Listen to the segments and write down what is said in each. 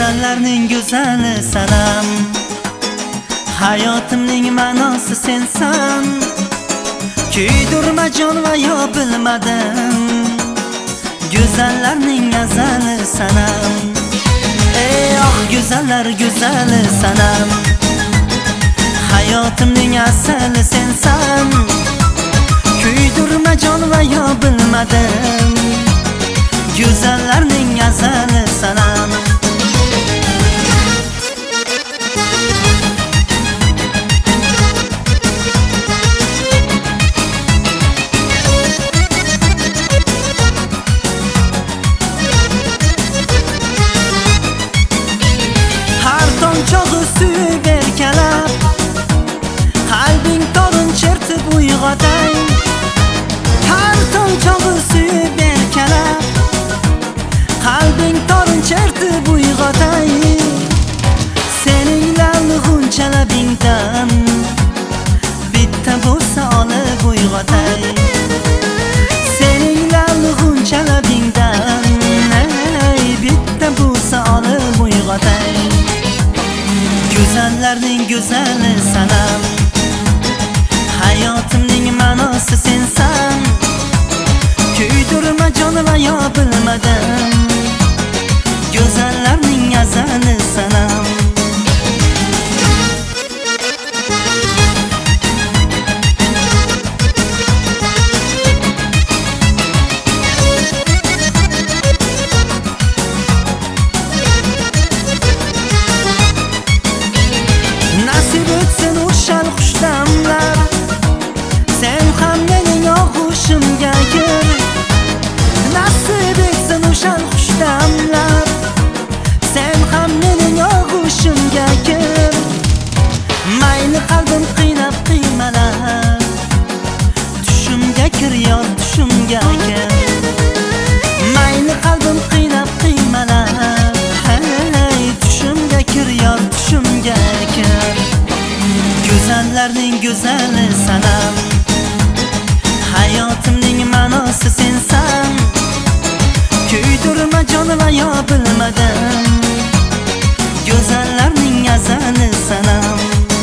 Go'zallarning go'zali sanam, hayotimning ma'nosi sensan. Kuydirma jon va yo bilmadim, go'zallarning azali sanam. Ey oh go'zallar go'zali sanam, hayotimning asali sensan. Kuydirma jon va yo bilmadim, go'zallarning azali sanam. Cho'g'i suyib erkalab, qalbing torin chertib uyg'otay. Har tong cho'g'i suyib erkalab, qalbing torin chertib uyg'otay. Sening lavli g'uncha labingdan bitta bo'lsa olib uyg'otay. Sening lavli g'uncha labingdan bitta bo'lsa olib uyg'otay. Go'zallarning go'zali sanam, hayotimning ma'nosi sensan. Kuydirma jon va yo bilmadim, go'zallarning azali sanam. Nasib etsin o'shal xushdamlar, sen ham mening og'ushimga kir. Nasib etsin o'shal xushdamlar, sen ham mening og'ushimga kir. Mayli qalbim qiynab qiymalab, tushimga kir yor tushimga kir. Mayli qalbim qiynab qiymalab, tushimga kir yor tushimga kir. Go'zallarning go'zali sanam, hayotimning ma'nosi sensan. Kuydirma jon va yo bilmadim, go'zallarning azali sanam.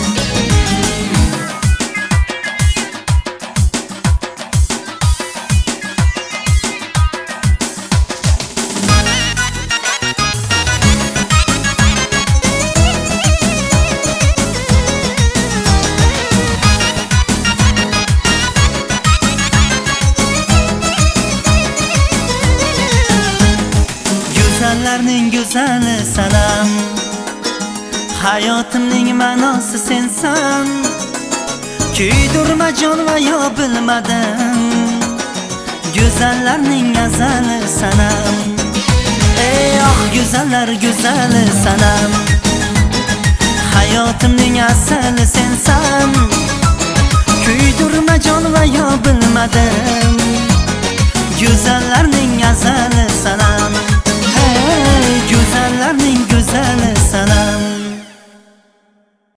Go'zallarning go'zali sanam, hayotimning ma'nosi sensan. Kuydirma jon va yo bilmadim, go'zallarning azali sanam. Ey oh go'zallar go'zali sanam, hayotimning asali sensan. Kuydirma jon va yo bilmadim,